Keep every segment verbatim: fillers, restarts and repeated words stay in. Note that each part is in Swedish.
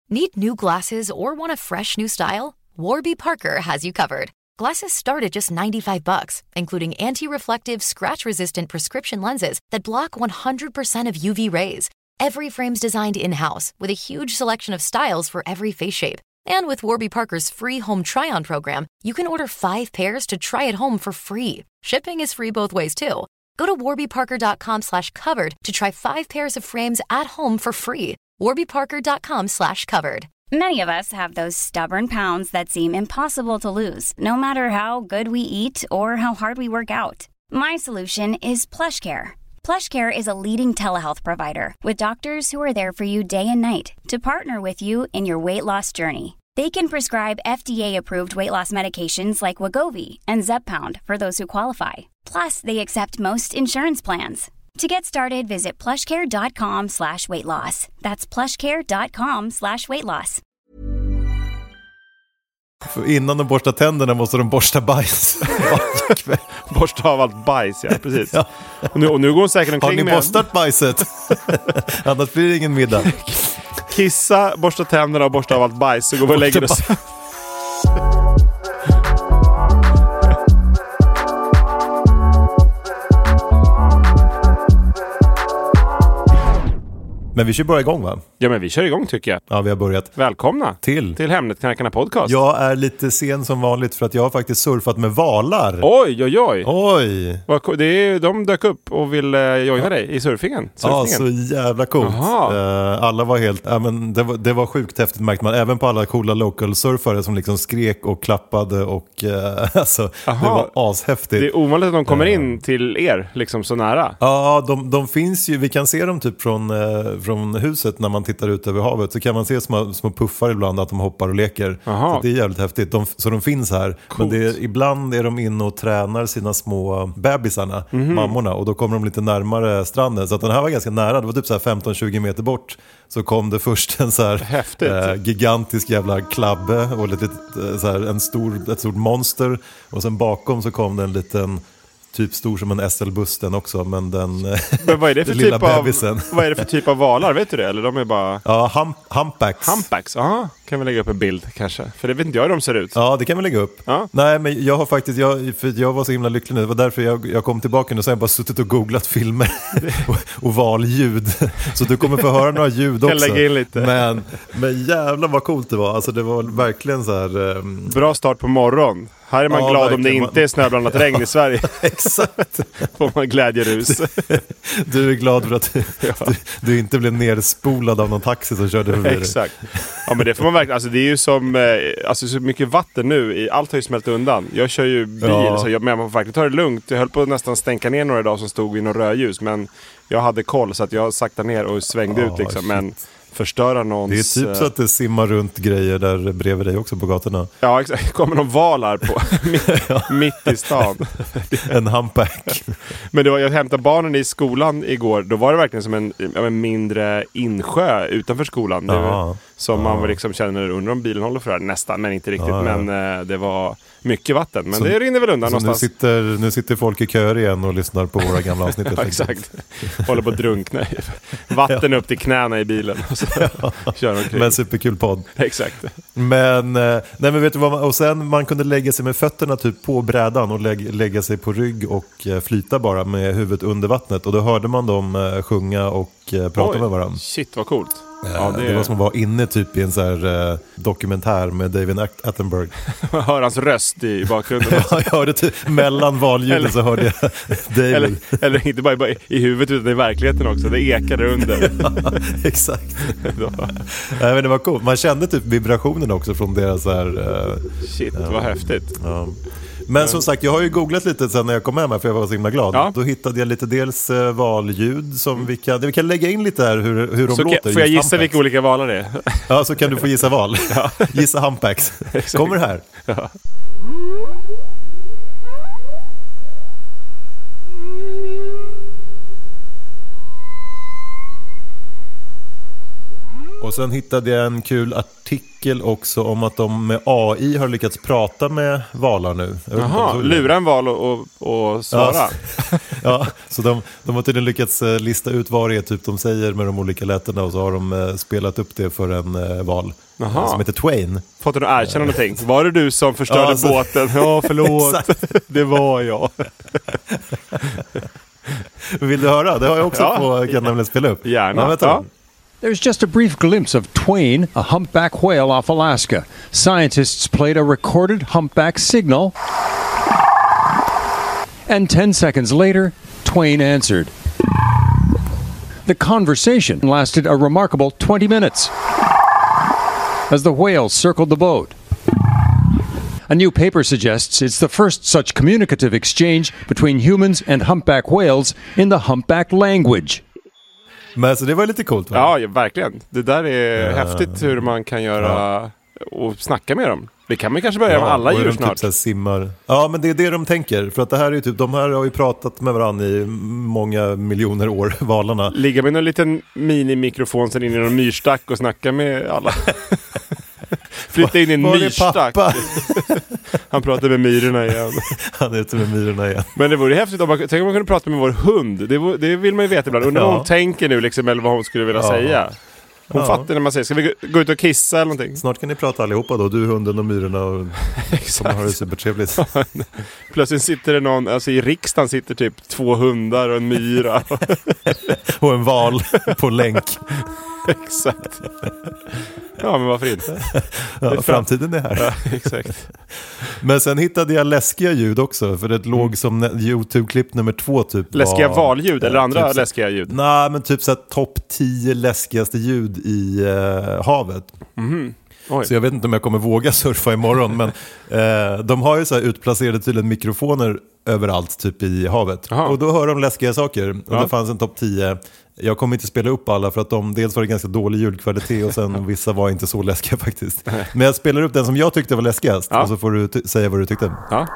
Need new glasses or want a fresh new style? Warby Parker has you covered. Glasses start at just ninety-five bucks, including anti-reflective, scratch-resistant prescription lenses that block one hundred percent of U V rays. Every frame's designed in-house with a huge selection of styles for every face shape. And with Warby Parker's free home try-on program, you can order five pairs to try at home for free. Shipping is free both ways, too. Go to warbyparker.com slash covered to try five pairs of frames at home for free. warbyparker.com slash covered. Many of us have those stubborn pounds that seem impossible to lose, no matter how good we eat or how hard we work out. My solution is PlushCare. PlushCare is a leading telehealth provider with doctors who are there for you day and night to partner with you in your weight loss journey. They can prescribe F D A-approved weight loss medications like Wegovy and Zepbound for those who qualify. Plus, they accept most insurance plans. To get started, visit plushcare.com slash weight loss. That's plushcare.com slash weight loss. För innan de borstar tänderna måste de borsta bajs. Borsta av allt bajs, ja, precis. Ja. Och, nu, och nu går hon säkert omkring med... Har ni borstat bajset? Annars blir det ingen middag. Kissa, borsta tänderna och borsta av allt bajs, så går vi och lägger oss. Men vi kör bara igång, va? Ja, men vi kör igång tycker jag. Ja, vi har börjat. Välkomna till, till Hemnetknarkarna podcast. Jag är lite sen som vanligt för att jag har faktiskt surfat med valar. Oj, oj, oj. Oj. Det är, de dök upp och ville joina ja. dig i surfingen. Ja, så jävla coolt. Uh, alla var helt... Ja, men det, var, det var sjukt häftigt, märkte man. Även på alla coola local surfare som liksom skrek och klappade och... Uh, alltså, det var ashäftigt. Det är ovanligt att de kommer in till er liksom så nära. Ja, de, de finns ju... Vi kan se dem typ från... Uh, från huset när man tittar ut över havet, så kan man se små, små puffar ibland att de hoppar och leker. Så det är jävligt häftigt. De, så de finns här. Coolt. Men det är, ibland är de inne och tränar sina små bebisarna, mm-hmm. mammorna, och då kommer de lite närmare stranden. Så att den här var ganska nära. Det var typ så här femton tjugo meter bort. Så kom det först en så här eh, gigantisk jävla klabbe och lite, så här, en stor, ett stort monster. Och sen bakom så kom det en liten typ stor som en S L-buss den också, men den men vad är det för lilla typ bebisen. Av, vad är det för typ av valar, vet du det? Eller de är bara... Ja, hump, humpbacks. Humpbacks, ja. Kan vi lägga upp en bild kanske? För det vet inte jag hur de ser ut. Ja, det kan vi lägga upp. Ja. Nej, men jag har faktiskt, jag, för jag var så himla lycklig nu. Det var därför jag, jag kom tillbaka nu, och sen bara suttit och googlat filmer och, och valljud. Så du kommer få höra några ljud också. Kan lägga in lite. Men, men jävlar vad coolt det var. Alltså det var verkligen så här... Um... Bra start på morgon. Här är man ja, glad verkligen. Om det inte är snöblandat regn i Sverige. Exakt. Får man glädjerus. Du är glad för att du, ja. du, du inte blev nerspolad av någon taxi som körde förbi dig. Exakt. Ja, men det får man verkligen. Alltså det är ju som alltså, så mycket vatten nu. Allt har ju smält undan. Jag kör ju bil, ja. så jag, men man får verkligen ta det lugnt. Jag höll på att nästan stänka ner några dagar som stod vid några rödljus. Men jag hade koll så att jag sakta ner och svängde ja, ut liksom. Shit. Men förstöra någons... Det är typ så att det simmar runt grejer där bredvid dig också på gatorna. Ja, exakt. Kommer någon valar på mitt, mitt i stan. En humpback. Men det var, jag hämtade barnen i skolan igår. Då var det verkligen som en, en mindre insjö utanför skolan. Ja. Som ja. man liksom känner under om bilen håller för det här. Nästan, men inte riktigt. Ja, ja. Men eh, det var mycket vatten. Men så, det rinner väl undan någonstans. Nu sitter, nu sitter folk i köer igen och lyssnar på våra gamla avsnitt. Ja, exakt. Håller på att drunkna. Vatten ja. upp till knäna i bilen. Och så ja. kör omkring. Men superkul podd. Exakt. Men, nej men vet du vad man, och sen man kunde lägga sig med fötterna typ på brädan och lägga, lägga sig på rygg och flyta bara med huvudet under vattnet. Och då hörde man dem sjunga och prata Oj, med varandra. Shit, vad coolt. Ja, det... det var som att vara inne typ i en så här eh, dokumentär med David Attenborough. Man hör hans röst i bakgrunden. Ja, jag hörde typ mellan valljuden eller... så hörde jag David. Eller, eller inte bara, bara i huvudet utan i verkligheten också. Det ekade under. Ja, exakt. Nej, men det var coolt. Man kände typ vibrationen också från deras så här... Eh, Shit, ja. vad häftigt. Ja. Men som sagt, jag har ju googlat lite sen när jag kom hem här för jag var så himla glad. Ja. Då hittade jag lite dels uh, valljud som vi kan, vi kan lägga in lite här hur, hur de så låter. Kan, får jag gissa humpbacks. Vilka olika valar det är? Ja, så kan du få gissa val. Ja. Gissa humpbacks. Kommer här. Ja. Och sen hittade jag en kul artikel också om att de med A I har lyckats prata med valar nu. Jaha, lura en val och, och, och svara. Ja, ja, så de, de har tydligen lyckats lista ut vad det är typ de säger med de olika lätena och så har de spelat upp det för en val. Aha. Som heter Twain. Fått du att erkänna någonting? Var det du som förstörde ja, alltså... båten? Ja, förlåt. Det var jag. Vill du höra? Det har jag också ja. på, kan nämligen spela upp. Gärna. Ja, There's just a brief glimpse of Twain, a humpback whale off Alaska. Scientists played a recorded humpback signal. And ten seconds later, Twain answered. The conversation lasted a remarkable twenty minutes as the whale circled the boat. A new paper suggests it's the first such communicative exchange between humans and humpback whales in the humpback language. Men alltså det var lite coolt, va? Ja, ja, verkligen. Det där är uh, häftigt hur man kan göra ja. och snacka med dem. Det kan man kanske börja ja, med alla djur snart. Typ så här simmar. Ja, men det är det de tänker. För att det här är ju typ, de här har ju pratat med varandra i många miljoner år, valarna. Ligga med en liten minimikrofon sen in i någon myrstack och snacka med alla. Flytta in i en myrstack. Han pratar med myrorna igen. Han är ute med myrorna igen. Men det vore häftigt om man, tänk om man kunde prata med vår hund. Det, vore, det vill man ju veta ibland. Undrar ja. vad hon tänker nu liksom, eller vad hon skulle vilja ja. säga. Hon ja. fattar när man säger, ska vi gå ut och kissa eller någonting? Snart kan ni prata allihopa då, du, hunden och myrorna och exakt. Har det supertrevligt. Plötsligt sitter det någon, alltså i riksdagen sitter typ två hundar och en myra. Och en val på länk. Exakt. Ja, men varför inte? Ja, framtiden är här. Ja, exakt. Men sen hittade jag läskiga ljud också, för det mm. låg som YouTube-klipp nummer två typ. Läskiga var, valljud eller andra typ, läskiga ljud? Nej, men typ så här topp tio läskigaste ljud i uh, havet. Mhm. Så jag vet inte om jag kommer våga surfa imorgon, men eh, de har ju så här utplacerade tydligen mikrofoner överallt typ i havet. Aha. Och då hör de läskiga saker. Och ja. det fanns en topp tio. Jag kommer inte spela upp alla för att de dels var det ganska dålig ljudkvalitet och sen vissa var inte så läskiga faktiskt. Men jag spelar upp den som jag tyckte var läskigast ja. och så får du ty- säga vad du tyckte. Ja.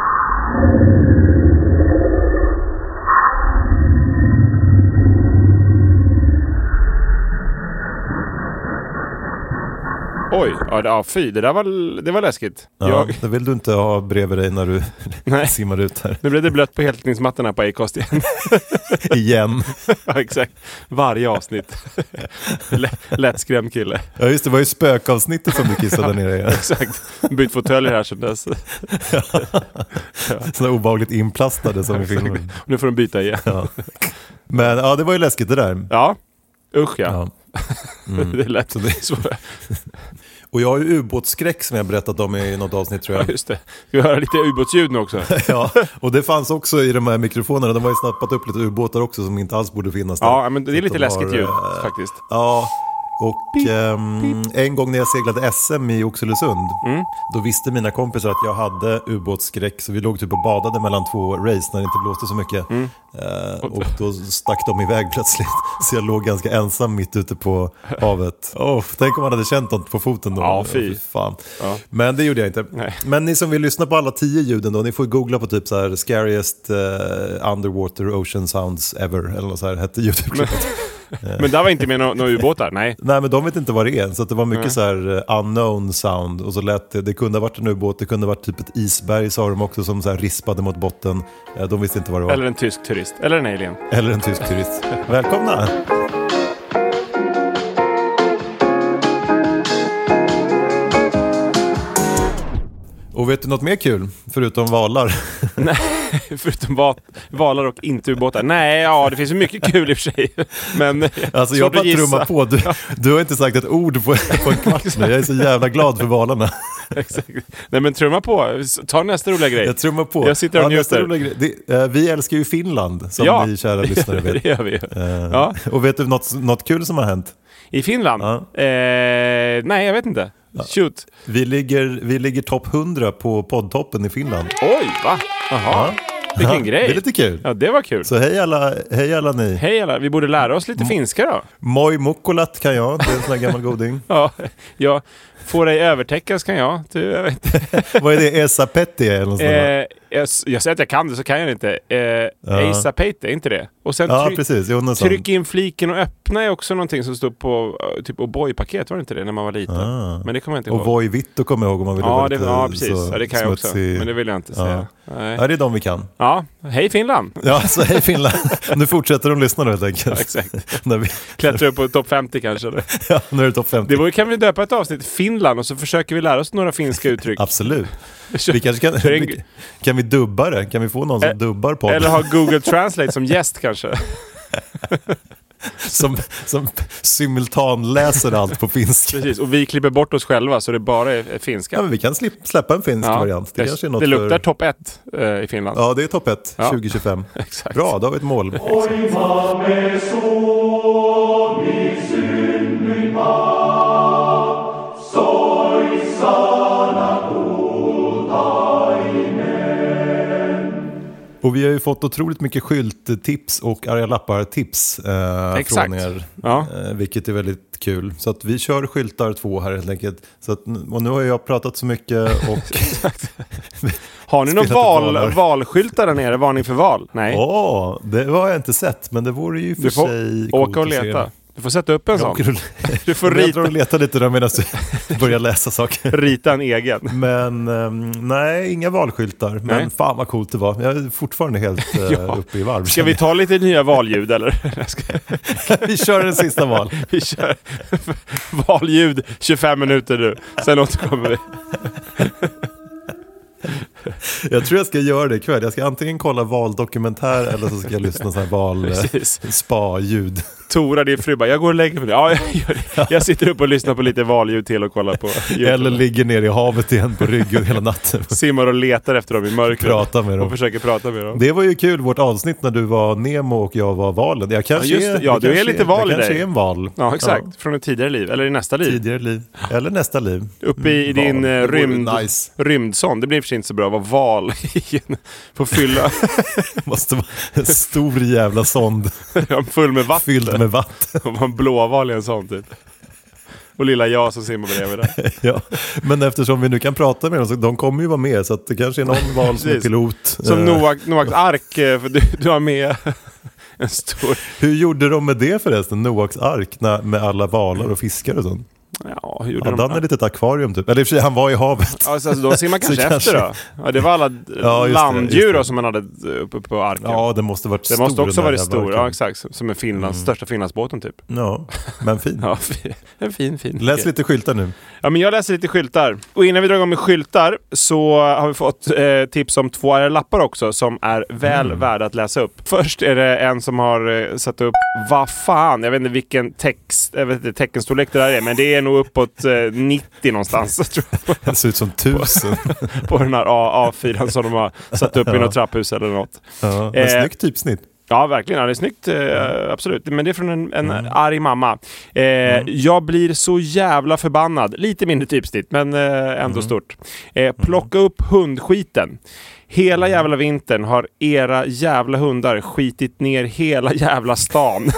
Oj, ja, ja fy, det där var, det var läskigt. Ja, jag... det vill du inte ha bredvid dig när du simmar ut här. Nu blev det blött på heltäckningsmattorna på Acast igen. igen. Ja, exakt. Varje avsnitt. L- lättskrämd kille. Ja, just det, var ju spökavsnittet som du kissade ner i. Ja, exakt. Bytt fåtöljer här sedan dess. Ja. Sådana obehagligt inplastade som i filmen. Nu får de byta igen. Ja. Men ja, det var ju läskigt det där. Ja, usch ja. ja. Mm. Det är lätt. Så det är svårt. Och jag har ju ubåtsskräck som jag berättat om i något avsnitt tror jag. Ja, just det. Ska vi höra lite ubåtsljud nu också? Ja, och det fanns också i de här mikrofonerna. De har ju snappat upp lite ubåtar också som inte alls borde finnas där. Ja, men det är lite de läskigt har, ljud faktiskt. Ja, och pip, um, pip. en gång när jag seglade S M i Oxelösund mm. då visste mina kompisar att jag hade ubåtsskräck, så vi låg typ och badade mellan två race när det inte blåste så mycket. Mm. Uh, och då stack de iväg plötsligt. Så jag låg ganska ensam mitt ute på havet. Oh, tänk om man hade känt något på foten då. Ja, fy. Oh, fan. Ja. Men det gjorde jag inte. Nej. Men ni som vill lyssna på alla tio ljuden då, ni får googla på typ så här scariest uh, underwater ocean sounds ever eller något så här hette YouTube-klippet. Men där var inte med några no- ubåtar, nej. Nej, men de vet inte vad det är. Så att det var mycket mm. så här unknown sound. Och så lät det, det kunde ha varit en ubåt, det kunde ha varit typ ett isberg, sa de också, som så här rispade mot botten. De visste inte vad det var. Eller en tysk turist, eller en alien. Eller en tysk turist. Välkomna! Och vet du något mer kul, förutom valar? Nej, förutom va- valar och inte ubåtar. Nej, ja, det finns ju mycket kul i och för sig. Men alltså jag bara trummar på. Du, du har inte sagt ett ord på, på en kvart nu. Jag är så jävla glad för valarna. Exakt. Nej, men trumma på. Ta nästa roliga grej. Jag trummar på. Jag sitter och ja, njuter. Det, uh, vi älskar ju Finland, som ja, ni kära lyssnare vet. Det gör vi ju. Uh, ja. Och vet du något, något kul som har hänt? I Finland? Ja. Eh, nej, jag vet inte. Shoot. Vi ligger, vi ligger topp hundra på poddtoppen i Finland. Oj, va? Jaha. Ja. Vilken ja, grej. Det är lite kul. Ja, det var kul. Så hej alla, hej alla ni. Hej alla, vi borde lära oss lite M- finska då. Moi mukkolat kan jag, det är en sån här gammal goding. Ja, ja. Får dig övertäckas kan jag. Du, jag vet inte. Vad är det? Esa Petti eller något sånt eh, jag, jag säger att jag kan det, så kan jag inte. Eh, ja. Asa Pate, är inte det? Och sen ja, tryck, precis. Jo, tryck in fliken och öppna är också någonting som stod på typ O'boy-paket, var det inte det när man var liten? Ah. Men det kommer jag inte ihåg. Och Voi Vitto kommer jag ihåg om man vill ja, vara det, lite ja, precis. så Ja, det kan jag också. Men det vill jag inte säga. Ja. Nej. Ja, det är de vi kan. Ja, hej Finland! Ja, så hej Finland. Nu fortsätter de lyssna då helt enkelt. Ja, exakt. När vi... Klättrar upp på topp femtio kanske. Eller? Ja, nu är det topp femtio. Det var, kan vi döpa ett avsnitt Finland och så försöker vi lära oss några finska uttryck. Absolut. Vi kanske kan, vi, kan vi dubba det? Kan vi få någon som Ä- dubbar på Eller ha Google Translate som gäst kanske? som, som simultanläser allt på finska. Precis, och vi klipper bort oss själva så det bara är, är finska. Ja, men vi kan slip, släppa en finsk ja, variant. Det, kanske är något det luktar för... topp ett eh, i Finland. Ja, det är topp ett, ja. tjugo tjugofem. Exakt. Bra, då har vi ett mål. Och vi har ju fått otroligt mycket skylttips och arga lappar-tips eh, från er, ja. eh, vilket är väldigt kul. Så att vi kör skyltar två här helt enkelt. Så att, och nu har jag pratat så mycket och... Har ni några val, valskyltar där nere? Varning för val? Nej. Åh, oh, det har jag inte sett, men det vore ju för du får sig åka och leta. Du får sätta upp en sån. Du får rita. Jag tror att leta lite då medan du börjar läsa saker. Rita en egen. Men um, nej, inga valskyltar. Men nej. Fan vad coolt det var. Jag är fortfarande helt uh, ja. uppe i varv. Ska vi ta lite nya valljud eller? Vi kör den sista val. Vi kör valljud tjugofem minuter nu. Sen återkommer vi. Jag tror jag ska göra det ikväll. Jag ska antingen kolla valdokumentär eller så ska jag lyssna på val spa-ljud. Tora, din fru bara, jag går och lägger mig. Ja, jag gör det. Jag sitter upp och lyssnar på lite valljud till och kollar på ljud. Eller ligger ner i havet igen på ryggen hela natten. Simmar och letar efter dem i mörkret. Prata med dem. Och försöker prata med dem. Det var ju kul, vårt avsnitt när du var Nemo och jag var valen. Jag kanske ja, just det. Ja, är, du är lite val i dig. Jag kanske är en val. Ja, exakt. Ja. Från ett tidigare liv. Eller i nästa liv. Tidigare liv. Eller nästa liv. Uppe i, i din uh, rymd, nice. rymdsond. Det blir för sig inte så bra att vara val på fylla. Måste vara en stor jävla sond. Full med vatten. Fylld med vatten. Och en blåval i en sån typ. Och lilla jag som simmar bredvid där. Ja, men eftersom vi nu kan prata med dem så de kommer ju vara med. Så att det kanske är någon val som är pilot. Som Noak, Noaks ark, för du, du har med en stor... Hur gjorde de med det förresten, Noaks ark, när, med alla valar och fiskar och sånt? Ja, hur gjorde ja, de? Han hade ett litet akvarium typ. Eller i och för sig, han var i havet. Ja, alltså, de simmar kanske efter kanske... då. Ja, det var alla ja, landdjur det, det. som man hade uppe på arken. Ja, det måste varit det stor. Det måste också varit stor, ja exakt. Som en Finlands, mm. största Finlandsbåten typ. Ja, men fin. Ja, en fin, fin. Läs lite skyltar nu. Ja, men jag läser lite skyltar. Och innan vi drar igång med skyltar så har vi fått eh, tips om två arga lappar också som är väl mm. värda att läsa upp. Först är det en som har eh, satt upp, vad fan, jag vet inte vilken text, jag vet inte teckenstorlek det där är, men det är nog uppåt eh, nittio någonstans. Tror jag. Det ser ut som tusen. på, på den här A fyra som de har satt upp ja. i något trapphus eller något. Ja, men eh, snyggt typsnitt. Ja, verkligen. Ja, det är snyggt. Eh, absolut. Men det är från en, en mm. arg mamma. Eh, mm. Jag blir så jävla förbannad. Lite mindre typsnitt, men eh, ändå mm. stort. Eh, plocka upp hundskiten. Hela jävla vintern har era jävla hundar skitit ner hela jävla stan.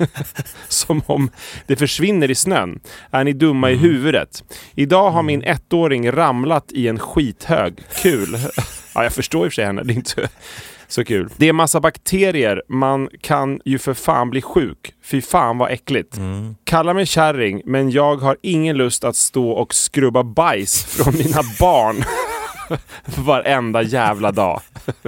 Som om det försvinner i snön. Är ni dumma mm. i huvudet? Idag har min ettåring ramlat i en skithög. Kul. Ja, jag förstår i och för sig henne. Det är inte så kul. Det är massa bakterier. Man kan ju för fan bli sjuk. Fy fan vad äckligt. Mm. Kalla mig kärring, men jag har ingen lust att stå och skrubba bajs från mina barn. Varenda jävla dag.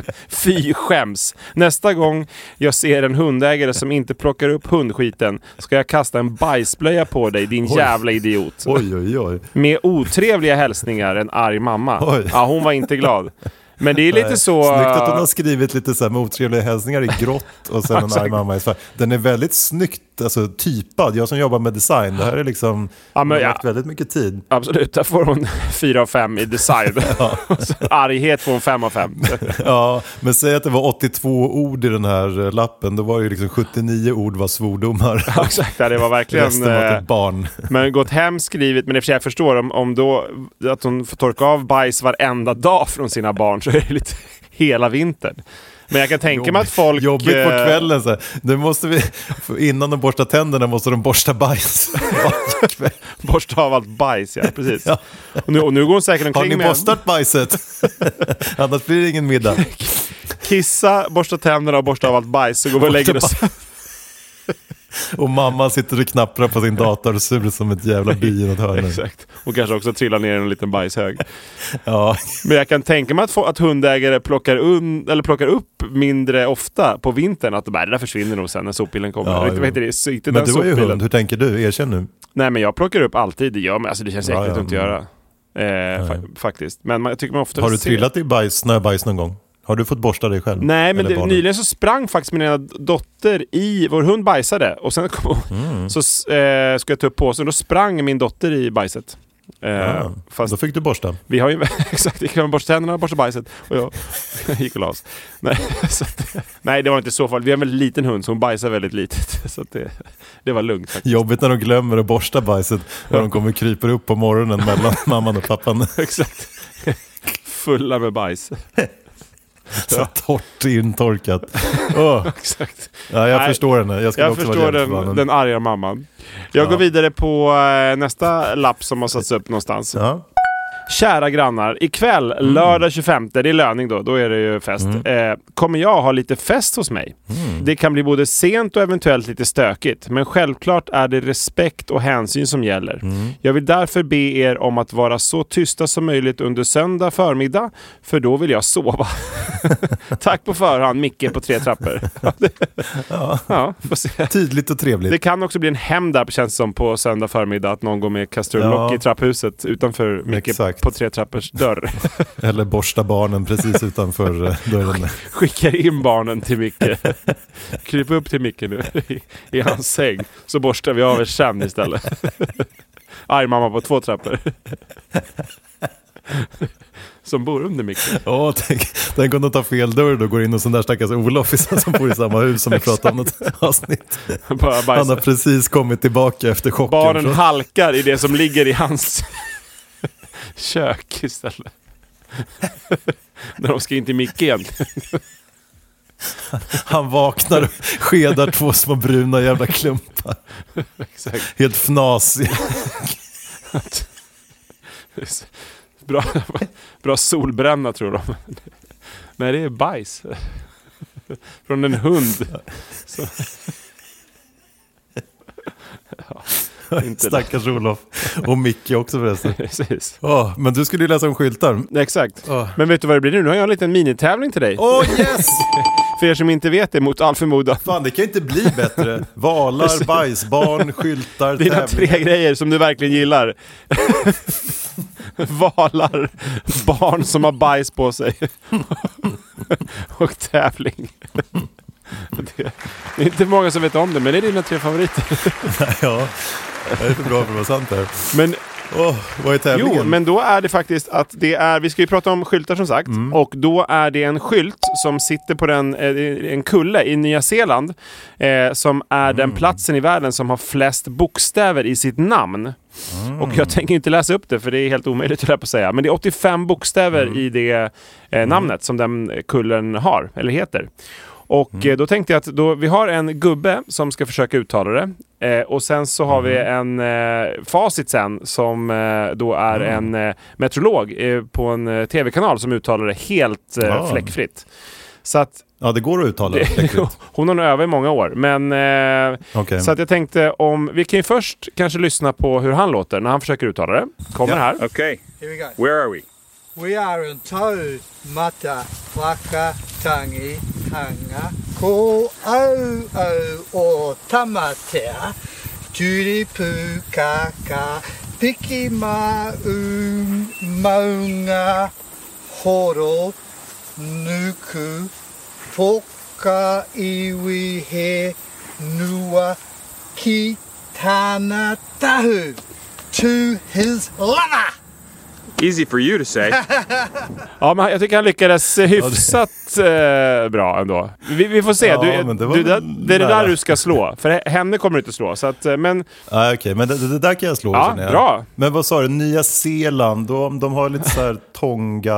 Fy skäms. Nästa gång jag ser en hundägare som inte plockar upp hundskiten ska jag kasta en bajsblöja på dig, din oj. jävla idiot. Oj, oj, oj. Med otrevliga hälsningar, en arg mamma. Oj. Ja, hon var inte glad. Men det är lite så... Snyggt att hon har skrivit lite så här otrevliga hälsningar i grått och sen en arg mamma i svart. Den är väldigt snyggt, alltså typad. Jag som jobbar med design, det här är liksom... Ja, men, ja. väldigt mycket tid. Absolut, där får hon fyra av fem i design. Ja. Arghet får hon fem av fem. Ja, men säg att det var åttiotvå ord i den här lappen. Då var det ju liksom sjuttionio ord var svordomar. Ja, exakt, det var verkligen... Resten var ett barn. Men gått hem skrivit, men i och för sig jag förstår om, om då att hon får torka av bajs varenda dag från sina barn så är det lite hela vintern. Men jag kan tänka mig att folk... Jobbigt på kvällen. Så här. Nu måste vi, innan de borstar tänderna måste de borsta bajs. Borsta av allt bajs, ja. Precis. Ja. Och, nu, och nu går hon säkert omkring med... Har ni borstat med... bajset? Annars blir det ingen middag. Kissa, borsta tänderna och borsta av allt bajs. Så går vi och lägger oss. Och mamma sitter och knapprar på sin dator och sur som ett jävla bi i något hörn. Exakt. Och kanske också trillar ner en liten bajshög. Ja. Men jag kan tänka mig att, få, att hundägare plockar, un, eller plockar upp mindre ofta på vintern. Att det där försvinner nog sen när sopbilen kommer. Ja, inte, vet det, så inte men den du är ju sopbilen. hund, hur tänker du? Erkänn nu. Nej, men jag plockar upp alltid. Det, gör mig. Alltså, det känns ja, äckligt ja, att inte göra. Eh, fa- faktiskt. Men man, jag tycker man ofta har du ser... trillat i bajs, snöbajs någon gång? Har du fått borsta dig själv? Nej, men det, nyligen så sprang faktiskt min ena dotter i... Vår hund bajsade. Och sen kom mm. så eh, ska jag ta upp på sig. Och då sprang min dotter i bajset. Eh, ja, fast då fick du borsta. Vi har ju... Exakt, jag kan borsta tänderna och borsta bajset. Och jag, jag gick och la oss. Nej, så att, nej, det var inte så farligt. Vi har en väldigt liten hund så hon bajsar väldigt litet. Så att det, det var lugnt faktiskt. Jobbigt när de glömmer att borsta bajset. När de kommer och kryper upp på morgonen mellan mamman och pappan. Exakt. Fulla med bajs. Så ja. Torrt intorkat. Oh. Exakt. Ja, jag Nej, förstår henne. Jag, jag också förstår den, den arga mamman. Jag ja. går vidare på äh, nästa lapp som har satts upp någonstans. Ja. Kära grannar, ikväll, mm. lördag tjugofemte, det är löning då, då är det ju fest. Mm. Eh, kommer jag ha lite fest hos mig? Mm. Det kan bli både sent och eventuellt lite stökigt, men självklart är det respekt och hänsyn som gäller. Mm. Jag vill därför be er om att vara så tysta som möjligt under söndag förmiddag, för då vill jag sova. Tack på förhand, Micke på tre trappor. ja. Ja, får se. Tydligt och trevligt. Det kan också bli en hem där, känns som på söndag förmiddag, att någon går med kastrullock ja. i trapphuset utanför Micke. Exakt. På tre trappors dörr. Eller borsta barnen precis utanför dörren. Skickar in barnen till Micke. Kryp upp till Micke nu i, i hans säng. Så borstar vi av er sen istället. Arg mamma på två trappor. Som bor under Micke. Ja, tänk, tänk om de tar fel dörr och går in och sån där stackars Olof som bor i samma hus som vi pratade om något avsnitt. Han har precis kommit tillbaka efter chocken. Barnen från... halkar i det som ligger i hans... kök istället. När de ska in till Micke igen. Han vaknar och skedar två små bruna jävla klumpar. Exakt. Helt fnasig. bra, bra solbränna tror de. Nej, det är bajs. Från en hund. Så. Ja. Stackars Olof. Och Micke också förresten. Precis. Oh, men du skulle ju läsa om skyltar. Exakt. Oh. Men vet du vad det blir nu? Nu har jag en liten minitävling till dig. Åh, oh, yes! För er som inte vet det, mot all förmodan. Fan, det kan inte bli bättre. Valar, bajsbarn, skyltar, dina tävling. Tre grejer som du verkligen gillar. Valar, barn som har bajs på sig. Och tävling. Det är inte många som vet om det, men det är dina tre favoriter. Ja, det är för bra för att vara sant här. Men, oh, vad är tävlingen? Jo, men då är det faktiskt att det är, vi ska ju prata om skyltar som sagt, mm. och då är det en skylt som sitter på den, en kulle i Nya Zeeland, eh, som är mm. den platsen i världen som har flest bokstäver i sitt namn. Mm. Och jag tänker inte läsa upp det för det är helt omöjligt att säga. Men det är åttiofem bokstäver mm. i det eh, namnet mm. som den kullen har, eller heter. Och mm. då tänkte jag att då, vi har en gubbe som ska försöka uttala det. Eh, och sen så har mm. vi en eh, facit sen som eh, då är mm. en eh, meteorolog eh, på en eh, tv-kanal som uttalar det helt eh, ja. fläckfritt. Så att, ja, det går att uttala det, fläckfritt. Hon har nog övat i många år. Men, eh, okay. Så att jag tänkte om... Vi kan ju först kanske lyssna på hur han låter när han försöker uttala det. Kommer yeah. här. Okej, okay. Here we go. Where are we? We are in Tau Mata Waka Tangi Hanga Ko Au Au O Tamatea Turipu Kaka Piki Ma Un Maunga Horo Nuku Poka Iwi He Nua Ki Tanatahu to his lover. Easy for you to say. Ja, men jag tycker han lyckades hyfsat eh, bra ändå. Vi, vi får se. Ja, du, det, du, det, det är det där du ska slå. För henne kommer du inte slå. Så att, men... Ah, Okej, okay. men det, det där kan jag slå. Ja, bra. Men vad sa du? Nya Zeeland, de, de har lite så här Tonga...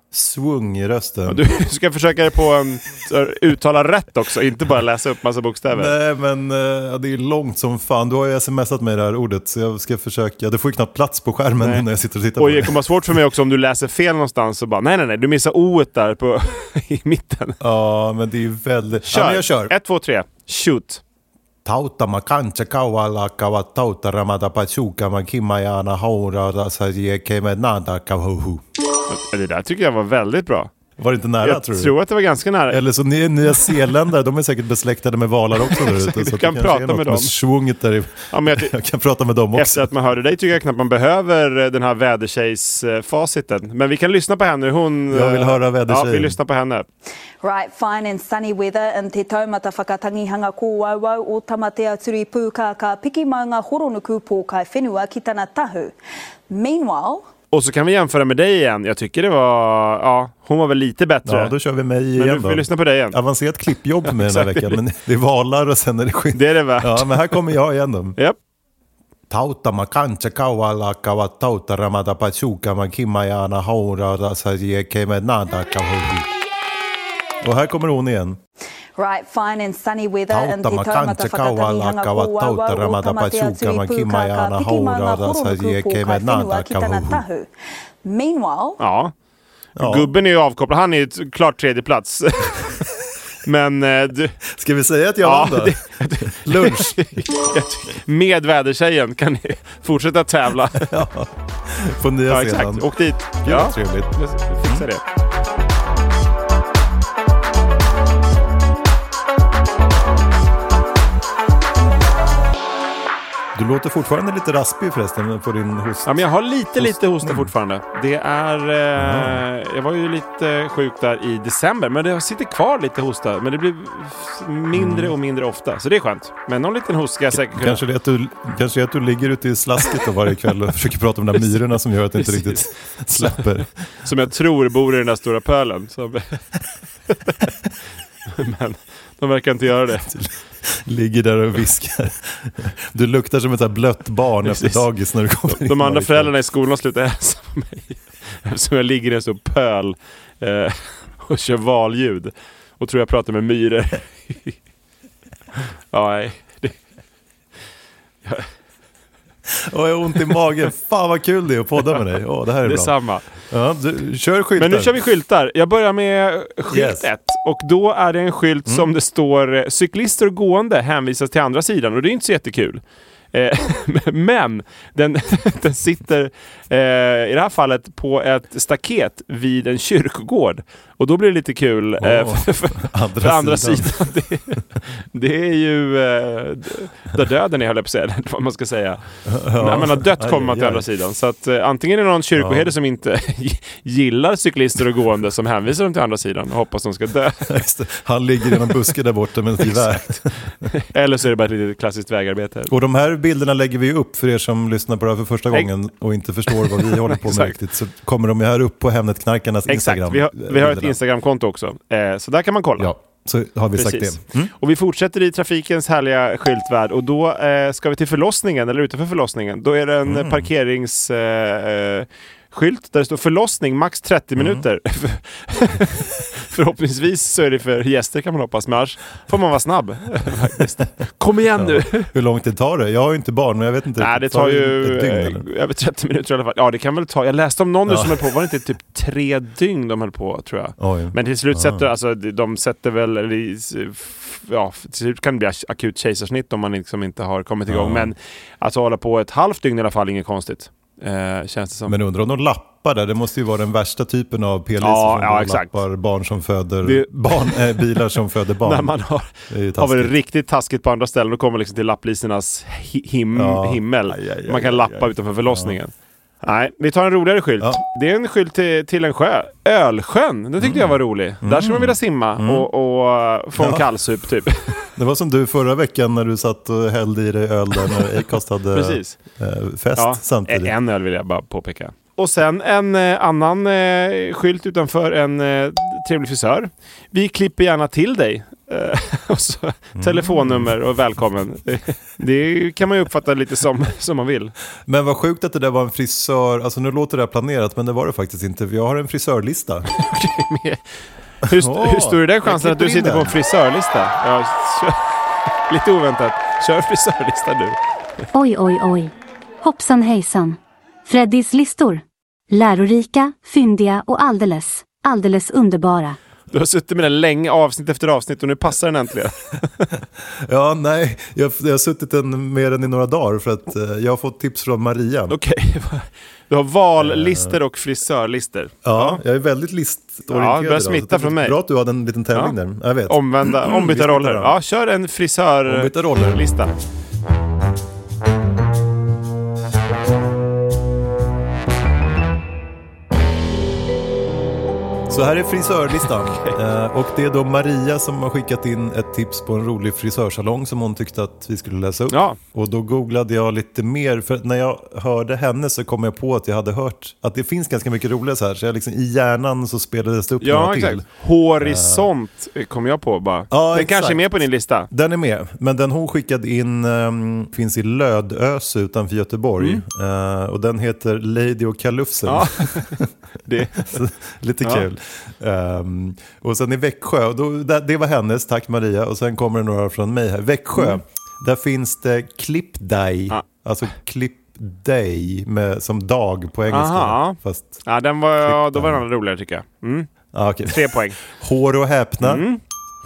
Svung i rösten. Ja, du ska försöka det på en uttala rätt också, inte bara läsa upp massa bokstäver. Nej, men ja, det är långt som fan. Du har ju smsat mig det här ordet, så jag ska försöka. Det får ju knappt plats på skärmen nej. När jag sitter och tittar och på det. Och det kommer vara svart för mig också om du läser fel någonstans så bara, nej, nej, nej, du missar o-et där på, i mitten. Ja, men det är ju väldigt... Kör! Ja, men jag kör. Ett, två, tre. Shoot! Tautama kancha kauala kavat tauta ramata pachuka man kimajana haura rasaje kemenada kavuhu. Det där tycker jag var väldigt bra. Var det inte nära, jag tror du? Jag tror att det var ganska nära. Eller så ni, nya zeeländare, de är säkert besläktade med valar också där ute. Du kan prata med dem. Med där i, ja, men jag, jag kan prata med dem också. Efter att man hörde dig tycker jag knappt man behöver den här vädertjejs-faciten. Men vi kan lyssna på henne. Hon, jag vill höra vädertjejen. Ja, vi lyssnar på henne. Right, fine and sunny weather and te taumata whakatangi hanga kōauau o tamatea turi pūka ka piki maunga horonuku pō kai whenua ki tana tahu. Meanwhile... Och så kan vi jämföra med dig igen. Jag tycker det var... Ja, hon var väl lite bättre. Ja, då kör vi mig igen. Men du får lyssna på dig igen. Avancerat klippjobb med den här veckan. Men det är valar och sen är det skit. Det är det värt. Ja, men här kommer jag igen då. Japp. Tautama kancha kauala kavat tauta ramata pachuka man kimajana haura rasaje kemenada kavuhu. Och här kommer hon igen. Right, fine and sunny weather and te taumata whakatangi hanga kōauau o tamatea turi pūka ka piki maunga horonuku pō kai whenua ki tana tahu. Meanwhile... Ja. ja. Gubben är ju avkopplad. Han är ju klart tredje plats. Men eh, du... Ska vi säga att jag vann då? Lunch. Med vädertjejen kan ni fortsätta tävla. Ja, på nya ja, sedan. Exakt. Och dit. Gud, ja, trevligt. Fixa det. Du låter fortfarande lite raspig förresten på din host. Ja, men jag har lite, lite hosta fortfarande. Det är... Eh, jag var ju lite sjuk där i december, men det sitter kvar lite hosta. Men det blir mindre och mindre ofta, så det är skönt. Men någon liten host ska jag säkert kunna... Kanske det är att du, kanske är att du ligger ute i slasket och varje kväll och försöker prata om de där myrorna som gör att det inte riktigt släpper. Som jag tror bor i den där stora pölen. Som... men de verkar inte göra det. Ligger där och viskar. Du luktar som ett här blött barn. Precis. Efter dagis när du kommer in. De andra föräldrarna i skolan slutar hälsa på mig. Eftersom jag ligger i en så pöl eh, och kör valljud. Och tror jag pratar med myror. Ja, nej. Det... Ja. Och jag har ont i magen. Fan vad kul det är att podda med dig. Åh, det här är det är bra. Samma. Ja, du, kör skyltar. Men nu kör vi skyltar. Jag börjar med skylt yes. ett. Och då är det en skylt mm. som det står cyklister och gående hänvisas till andra sidan. Och det är inte så jättekul. Eh, men den, den sitter eh, i det här fallet på ett staket vid en kyrkogård. Och då blir det lite kul eh, oh, för, för, andra, för andra sidan. sidan. Det, det är ju eh, där döden är, höll jag på att säga, vad man ska säga. Ja, när man har dött kommer man till andra sidan. Så att eh, antingen är det någon kyrkoherde ja. som inte gillar cyklister och gående som hänvisar dem till andra sidan och hoppas de ska dö. Han ligger i någon buske där borta med ett gevär. Eller så är det bara ett litet klassiskt vägarbete. Och de här bilderna lägger vi upp för er som lyssnar på det här för första gången och inte förstår vad vi håller på med riktigt. Så kommer de här upp på Hemnetknarkarnas Instagram. Exakt, vi har, vi har ett Instagramkonto också. Eh, så där kan man kolla. Ja, så har vi Precis. sagt det. Mm. Och vi fortsätter i trafikens härliga skyltvärld. Och då eh, ska vi till förlossningen, eller utanför förlossningen. Då är det en mm. parkerings... Eh, skylt där det står förlossning max trettio mm. minuter. Förhoppningsvis så är det för gäster, kan man hoppas. Men annars får man vara snabb. Kom igen nu. Ja. Hur lång tid tar det? Jag har ju inte barn, men jag vet inte. Nej, det tar, tar ju dygn, över trettio minuter i alla fall. Ja, det kan väl ta. Jag läste om någon ja. som höll på. Var det inte typ tre dygn de höll på, tror jag. Oj. Men till slut ja. sätter alltså, de sätter väl eller, ja, till slut kan det bli akut kejsarsnitt om man liksom inte har kommit igång. Ja. Men alltså hålla på ett halvt dygn i alla fall, inget konstigt. Eh, känns det som. Men undrar om de lappar där. Det måste ju vara den värsta typen av p-lisor ja, som ja, exakt. lappar barn som föder det... barn, äh, bilar som föder barn. När man har, har varit riktigt taskigt på andra ställen, då kommer liksom till lapplisornas him, ja. himmel. Aj, aj, aj, man kan lappa aj, aj. utanför förlossningen. Ja. Nej, vi tar en roligare skylt. Ja. Det är en skylt till, till en sjö. Ölsjön, den tyckte mm. jag var rolig. Mm. Där ska man vilja simma mm. och, och få en ja. kallsup typ. Det var som du förra veckan när du satt och hällde i dig öl där när Acast hade Precis. Eh, fest ja, samtidigt. En öl vill jag bara påpeka. Och sen en eh, annan eh, skylt utanför en eh, trevlig frisör. Vi klipper gärna till dig. Eh, och så, mm. telefonnummer och välkommen. Det, det kan man ju uppfatta lite som, som man vill. Men vad sjukt att det där var en frisör. Alltså nu låter det här planerat, men det var det faktiskt inte. Jag har en frisörlista. Okay, hur, oh, hur stor är den chansen att du sitter på en frisörlista? Ja, kör, lite oväntat. Kör frisörlista du. Oj, oj, oj. Hoppsan hejsan. Freddys listor. Lärorika, fyndiga och alldeles, alldeles underbara. Du har suttit med den länge avsnitt efter avsnitt och nu passar den äntligen. Ja, nej. Jag, jag har suttit den mer än i några dagar för att uh, jag har fått tips från Maria. Okej. Okay. Du har vallister och frisörlister. Ja, ja. Jag är väldigt listorienterad. Ja, det börjar smitta från mig. Bra att du hade en liten tävling ja. där. Jag vet. Omvända, ombytta roller. Ja, kör en frisörlista. Så här är frisörlistan. Okay. eh, och det är då Maria som har skickat in ett tips på en rolig frisörsalong som hon tyckte att vi skulle läsa upp. Ja. Och då googlade jag lite mer, för när jag hörde henne så kom jag på att jag hade hört att det finns ganska mycket roliga så här. Så jag liksom, i hjärnan så spelades det upp ja, några exakt. till. Horisont uh, kom jag på bara. Ja, den exakt. Kanske är med på din lista. Den är med, men den hon skickade in um, finns i Lödöse utanför Göteborg. Mm. Uh, och den heter Lady och Kalufsen. Ja. det. Lite ja. kul. Um, och sen i Växjö, och då, det, det var hennes, tack Maria. Och sen kommer det några från mig här. Växjö, mm. där finns det Clip Day. Ah. Alltså Clip Day med, som dag på engelska. Aha. Fast ja, den var, ja, då var den roligare tycker jag. Mm. Ah, okay. Tre poäng. Hår och häpna. Mm.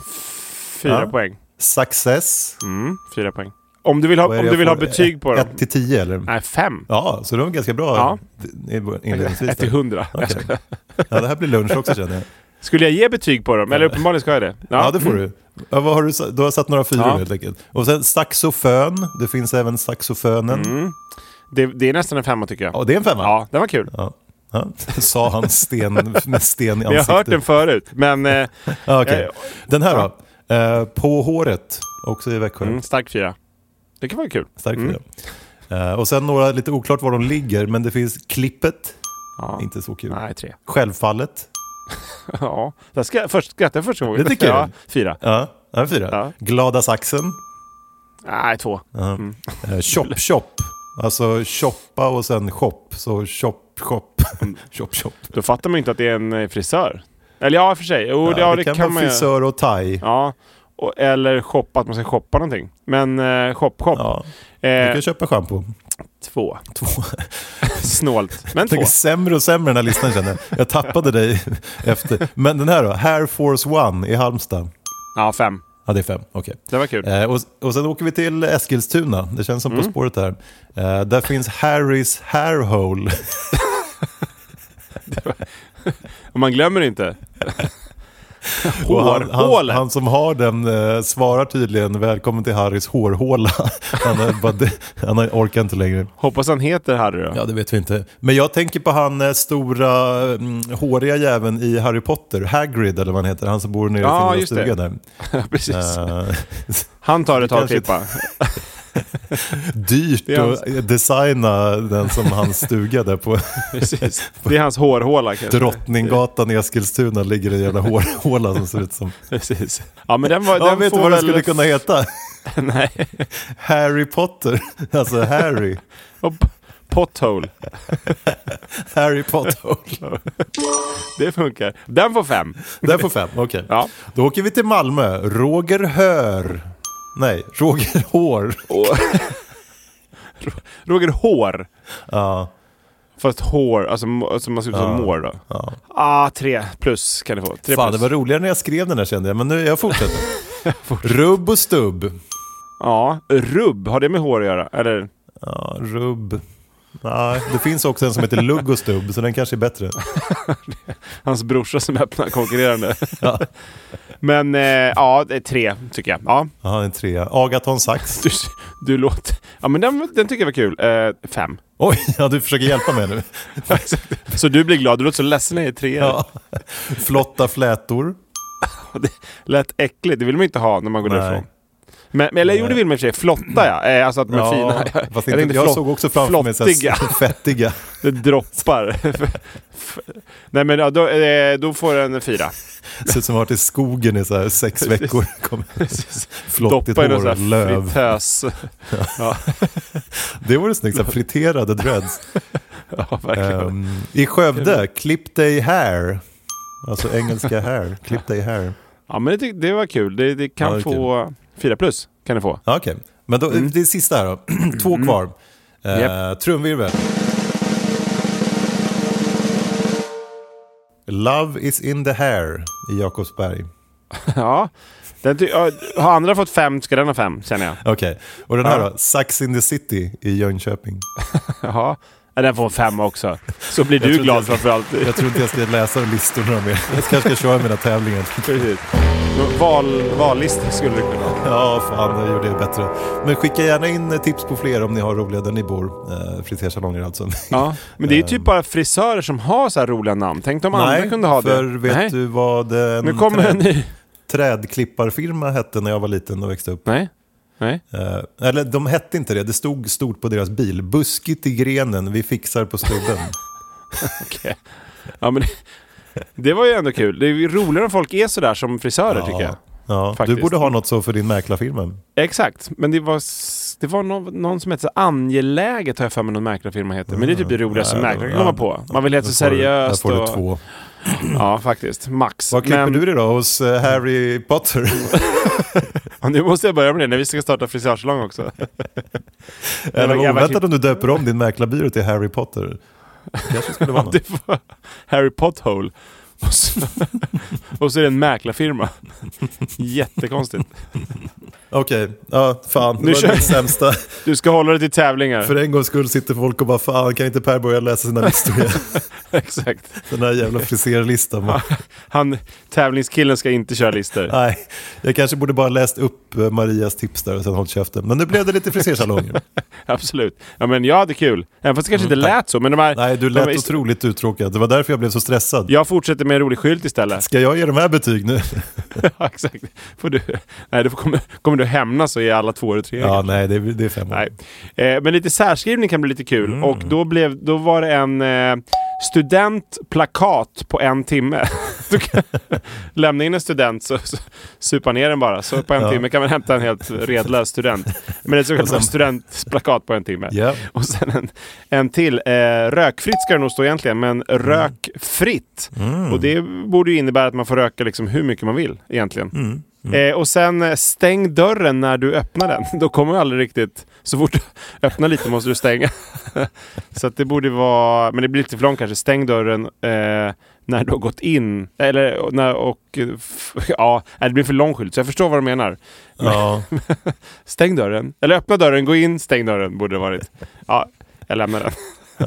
Fyra ja. poäng. Success. Mm. Fyra poäng. Om du vill ha, om du vill ha betyg på dem. Ett till tio eller? Nej, fem. Ja, så de är ganska bra ja. inledningsvis. Ett till hundra. Okay. Ja, det här blir lunch också känner jag. Skulle jag ge betyg på dem? Eller uppenbarligen ska jag det. Ja, ja det får du. Ja, vad har du. Du har satt några fyror ja. helt enkelt. Och sen saxofön. Det finns även saxofönen. Mm. Det, det är nästan en femma tycker jag. Ja, det är en femma. Ja, den var kul. Ja. Ja, sa han sten med sten i ansiktet. Jag har hört den förut, men... Eh, ja, okay. eh, den här ja. då. Eh, på håret. Också i Växjö. Mm, stark fyra. Det kan vara kul. Stark fyra. Mm. Eh, och sen några, lite oklart var de ligger, men det finns klippet. Ja. Inte så kul. Nej, tre. Självfallet. Ja, jag ska först skratta första gången. Det tycker jag. Ja, fyra. Ja, ja fyra. Ja. Glada saxen. Nej, två. Ja. Mm. Eh, chop, chop. Alltså shoppa och sen shop. Så shop, shop. shop, shop. Då fattar man inte att det är en frisör. Eller ja, för sig. Jo, ja, ja, det, det kan, kan vara frisör och thai. Ja, och, eller shoppa, att man ska shoppa någonting. Men eh, shop, shop. Ja. Eh, du kan köpa shampoo. Två. Två. Snålt. Men två. Det är sämre och sämre den här listan känner jag. Jag tappade dig efter. Men den här då, Hair Force One i Halmstad. Ja, fem. Ja, det är fem. Okej. Okay. Det var kul. Eh, och, och sen åker vi till Eskilstuna. Det känns som mm. på spåret här. Eh, där finns Harrys Hair Hole. Och man glömmer inte. Hår, han, han, han som har den eh, svarar tydligen välkommen till Harrys hårhåla. Han, är bara, han orkar inte längre. Hoppas han heter Harry då. Ja, det vet vi inte. Men jag tänker på han eh, stora mm, håriga jäveln i Harry Potter, Hagrid eller vad han heter, han som bor nere ja, i sin stuga där. Precis. Uh, han tar ett tag klippa. Dyrt hans... att designa den som hans stuga där på. Precis. Det är hans hårhåla kanske. Drottninggatan i Eskilstuna ligger en jävla hårhåla som ser ut som. Precis. Ja, men den var ja, den vet du vad väl... den skulle kunna heta? Nej. Harry Potter. Alltså Harry. Och pothole. Harry Pothole. Det funkar. Den får fem. Den får fem, okej. Okay. Ja. Då åker vi till Malmö. Roger Hör. Nej, Roger Hår. Roger Hår. Ja. Fast hår, alltså, alltså man ser ut som ja. mår då. Ja. Ah, tre plus kan du få. Tre Fan, plus. det var roligare när jag skrev den här kände jag. Men nu, jag fortsätter. jag fortsätter. Rubb och stubb. Ja, rubb. Har det med hår att göra? Eller? Ja, rubb. Nej, det finns också en som heter Lugg och stubb, så den kanske är bättre. Hans brorsa som öppnar konkurrerande. Ja. Men eh, ja, det är tre tycker jag. Ja, ja en tre. Agaton Sax. Du, du låter... Ja, men den, den tycker jag var kul. Eh, fem. Oj, ja, du försöker hjälpa mig nu. Så du blir glad, du låter så ledsen när jag är tre. Ja. Flotta flätor. Det lät äckligt, det vill man inte ha när man går Nej. därifrån. Men, men eller gjorde vill med sig flotta, ja. Eh, alltså att de är ja, fina. Jag, jag, jag, jag flott, såg också framför mig så här fettiga. Det droppar. Nej, men ja, då, eh, då får den en fyra. Det ser ut som att varit i skogen i så här sex veckor. Flottigt hår och löv. Fritös. Ja. Det vore snyggt, så här friterade dreads. Ja, verkligen. Um, I Skövde, clip day hair. Alltså engelska hair, clip day hair. Ja, men det, det var kul. Det, det kan ja, det få kul. fyra plus kan det få. Okej, okay. Men då, mm. det är sista här då. Två kvar. Mm. Uh, yep. Trumvirvel. Love is in the hair i Jakobsberg. Ja, den ty- har andra fått fem ska den ha fem, känner jag. Okej, okay. Och den här ja. då? Sax in the City i Jönköping. Jaha, den får fem också. Så blir du glad framförallt. Jag tror inte jag ska läsa listorna mer. Jag kanske ska köra mina tävlingar. Precis. Val, vallistor skulle du kunna. Ja, fan, jag gjorde det bättre. Men skicka gärna in tips på fler om ni har roliga där ni bor. Eh, frisersalonger alltså. Ja, men det är ju typ bara frisörer som har så här roliga namn. Tänk om andra kunde ha det. För vet Nej. du vad en nu kommer träd, en ny. trädklipparfirma hette när jag var liten och växte upp? Nej. Nej. Eh, eller de hette inte det. Det stod stort på deras bil. Buskigt i grenen, vi fixar på stubben. Okej. Okay. Ja, men det, det var ju ändå kul. Det är ju roligare om folk är sådär som frisörer, ja. tycker jag. Ja, faktiskt. Du borde ha något så för din mäklarfirma. Exakt, men det var, det var någon, någon som heter så Angeläget, har jag för mig någon mäklarfirma heter. Men det är typ det roliga som mäklare kan komma på. Man vill heta så seriöst. Där får du två. Ja, faktiskt. Max. Vad klipper men... du det då hos uh, Harry Potter? Ja, nu måste jag börja med det när vi ska starta frisörsalong också. Eller vad oväntat om du döper om din mäklarbyrå till Harry Potter. Kanske skulle vara ja, det var Harry Pothole. Och så, och så är det en mäklarfirma. Jättekonstigt. Okej, okay. Ja, fan. Nu det var det sämsta. Du ska hålla dig till tävlingar. För en gångs skull sitter folk och bara, fan, kan inte Per börja läsa sina listor igen? Exakt. Den här jävla friserlistan. Han, han, tävlingskillen ska inte köra listor. Nej, jag kanske borde bara läst upp Marias tips där och sen hållit käften. Men nu blev det lite frisersalonger. Absolut. Ja, men jag hade kul. Även fast det kanske mm, inte lät så. Men de här, Nej, du lät de här... otroligt uttråkad. Det var därför jag blev så stressad. Jag fortsätter med en rolig skylt istället. Ska jag ge de här betyg nu? Ja, exakt. Får du, nej, då kommer, kommer du hämnas och ge alla två och tre. Ja, nej, det är, det är fem år. Nej. Eh, men lite särskrivning kan bli lite kul. Mm. Och då, blev, då var det en eh, studentplakat på en timme. Du kan lämna in en student så, så supa ner den bara. Så på en ja. timme kan man hämta en helt redlös student. Men det är så kallat studentplakat på en timme. Yeah. Och sen en, en till. Eh, rökfritt ska det nog stå egentligen, men rökfritt. Mm. Och det borde ju innebära att man får röka liksom hur mycket man vill egentligen. Mm. Mm. Eh, och sen stäng dörren när du öppnar den. Då kommer du aldrig riktigt... Så fort du öppnar lite måste du stänga. Så att det borde vara... Men det blir lite för långt kanske. Stäng dörren eh, när du har gått in. Eller när och... Ja, det blir för lång skylt. Så jag förstår vad du menar. Ja. Stäng dörren. Eller öppna dörren, gå in, stäng dörren borde det varit. Ja, jag lämnar den.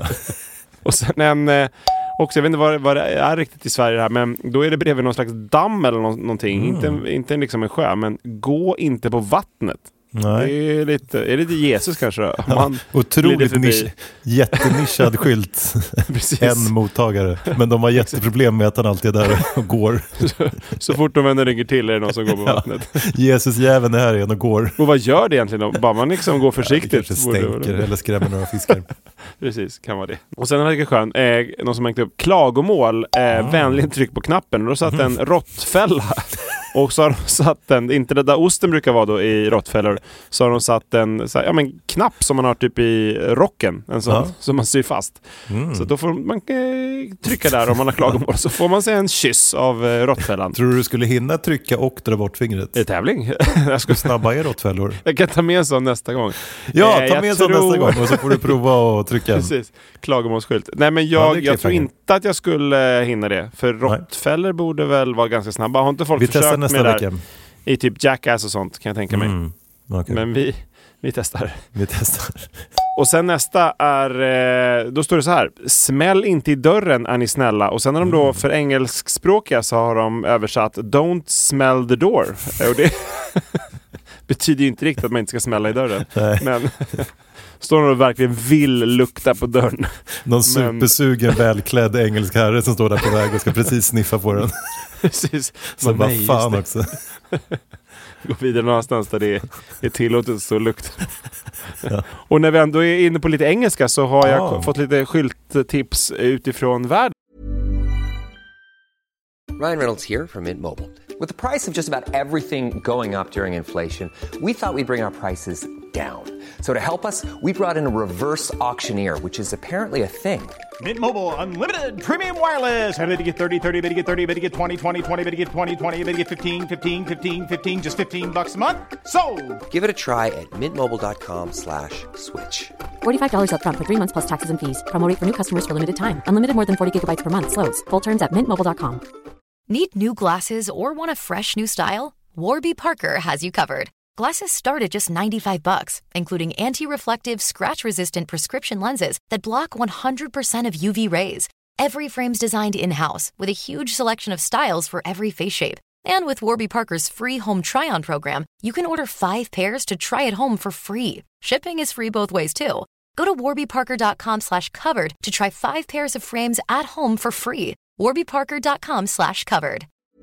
Och sen en... Eh, också, jag vet inte vad, vad det är riktigt i Sverige här, men då är det bredvid någon slags damm eller nå- någonting. Mm. Inte, inte liksom en sjö, men gå inte på vattnet. Nej. Det är lite, är det lite Jesus kanske då? Man ja, otroligt nisch, jättenischad skylt. En mottagare. Men de har jätteproblem med att han alltid är där och går. Så, så fort de vänder ryggen till är det någon som går på vattnet. Ja, Jesus jäveln är här igen och går. Och vad gör det egentligen då? Bara man liksom går försiktigt. Ja, kanske stänker eller skrämmer några fiskar. Precis, kan vara det. Och sen har det skön, eh, någon som hängt upp klagomål, eh, ah. vänligt tryck på knappen. Och då satt en råttfälla. Och så har de satt en, inte det där osten brukar vara då i råttfällor, så har de satt en så här, ja, men knapp som man har typ i rocken, en sån ja. som man syr fast. Mm. Så då får man eh, trycka där om man har klagomål, så får man se en kyss av eh, råttfällan. Tror du du skulle hinna trycka och dra bort fingret? Det är tävling. Jag ska snabba i råttfällor. Jag kan ta med en sån nästa gång. Ja, ta med en sån tror... nästa gång och så får du prova att trycka. Precis, klagomålsskylt. Nej, men jag, ja, jag tror inte att jag skulle hinna det. För råttfällor borde väl vara ganska snabba. Har inte folk vi försökt nästa med vecka. I typ Jackass och sånt kan jag tänka mig. Mm, okay. Men vi, vi testar. Vi testar. Och sen nästa är, då står det så här: smäll inte i dörren är ni snälla. Och sen har de då, för engelskspråkiga så har de översatt don't smell the door. Och det betyder ju inte riktigt att man inte ska smälla i dörren. Nej. Men står någon och verkligen vill lukta på dörren. Någon supersugen, välklädd engelsk herre som står där på väg och ska precis sniffa på den. Precis. Så bara fan också. gå vidare någonstans där det är, är tillåtet så lukt. Ja. Och när vi ändå är inne på lite engelska så har jag oh. fått lite skylttips utifrån världen. Ryan Reynolds here from Mint Mobile. With the price of just about everything going up during inflation, we thought we'd bring our prices down. So to help us, we brought in a reverse auctioneer, which is apparently a thing. Mint Mobile Unlimited Premium Wireless. How to get thirty, thirty, how to get thirty, how to get twenty, twenty, twenty, how to get twenty, twenty, how to get fifteen, fifteen, fifteen, fifteen, just fifteen bucks a month? Sold! Give it a try at mintmobile.com slash switch. forty-five dollars up front for three months plus taxes and fees. Promo rate for new customers for limited time. Unlimited more than forty gigabytes per month. Slows full terms at mint mobile dot com. Need new glasses or want a fresh new style? Warby Parker has you covered. Glasses start at just ninety-five bucks, including anti-reflective, scratch-resistant prescription lenses that block one hundred percent of U V rays. Every frame's designed in-house with a huge selection of styles for every face shape. And with Warby Parker's free home try-on program, you can order five pairs to try at home for free. Shipping is free both ways, too. Go to warbyparker.com slash covered to try five pairs of frames at home for free. warbyparker.com slash covered.